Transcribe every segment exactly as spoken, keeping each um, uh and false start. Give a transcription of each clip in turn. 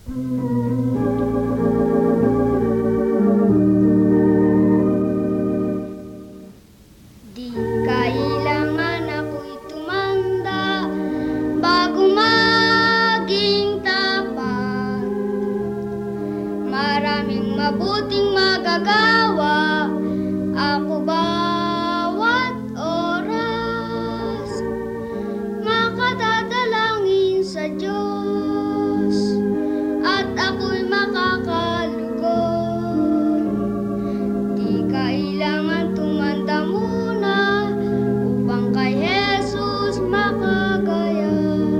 Di kailangan ako'y tumanda bago maging tapat. Maraming mabuting magagawa ako bawat oras. Makadadalangin sa Diyos at ako'y makakalugod. Di kailangan tumanda muna upang kay Jesus makagaya.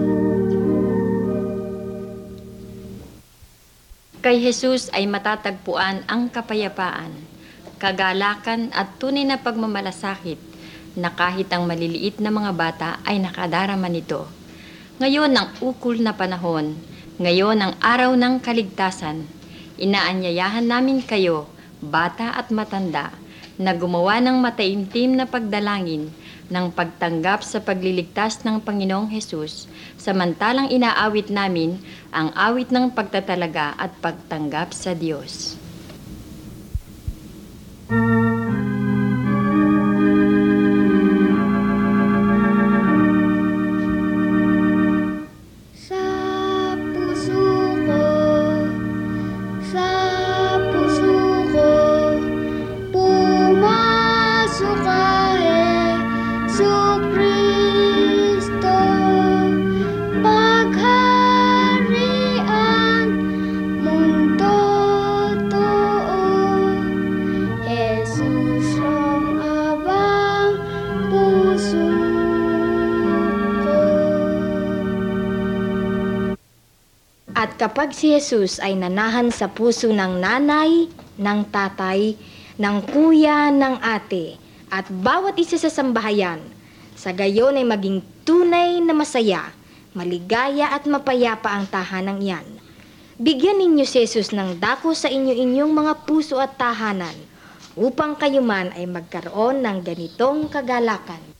Kay Jesus ay matatagpuan ang kapayapaan, kagalakan at tunay na pagmamalasakit na kahit ang maliliit na mga bata ay nakadarama nito. Ngayon ang ukol na panahon, ngayon ang araw ng kaligtasan, inaanyayahan namin kayo, bata at matanda, na gumawa ng mataimtim na pagdalangin ng pagtanggap sa pagliligtas ng Panginoong Hesus, samantalang inaawit namin ang awit ng pagtatalaga at pagtanggap sa Diyos. Sa puso ko, sa puso ko, pumasok ka, Jesucristo. Pagharian mong totoo, Jesus ang abang puso ko. At kapag si Jesus ay nanahan sa puso ng nanay, ng tatay, ng kuya, ng ate, at bawat isa sa sambahayan, sa gayon ay maging tunay na masaya, maligaya at mapayapa ang tahanang iyan. Bigyan ninyo si Jesus ng dako sa inyo-inyong mga puso at tahanan, upang kayo man ay magkaroon ng ganitong kagalakan.